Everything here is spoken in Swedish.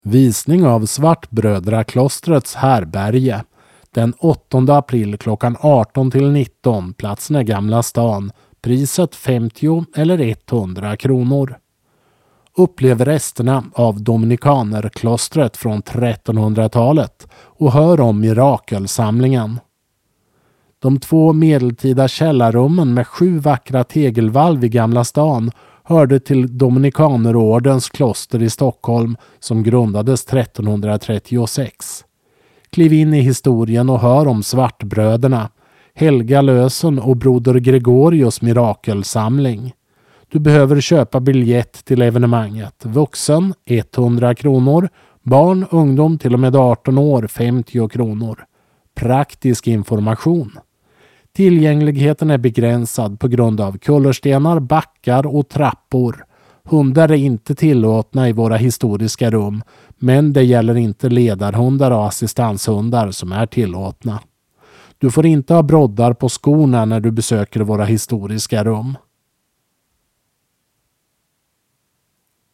Visning av Svartbrödraklostrets härberge. Den 8 april klockan 18-19. Platsen är Gamla stan. Priset 50 eller 100 kronor. Upplev resterna av Dominikanerklostret från 1300-talet och hör om mirakelsamlingen. De 2 medeltida källarrummen med 7 vackra tegelvalv i Gamla stan hörde till Dominikanerordens kloster i Stockholm som grundades 1336. Kliv in i historien och hör om Svartbröderna, Helga Lösen och broder Gregorius mirakelsamling. Du behöver köpa biljett till evenemanget. Vuxen 100 kronor, barn, ungdom till och med 18 år 50 kronor. Praktisk information. Tillgängligheten är begränsad på grund av kullerstenar, backar och trappor. Hundar är inte tillåtna i våra historiska rum, men det gäller inte ledarhundar och assistanshundar som är tillåtna. Du får inte ha broddar på skorna när du besöker våra historiska rum.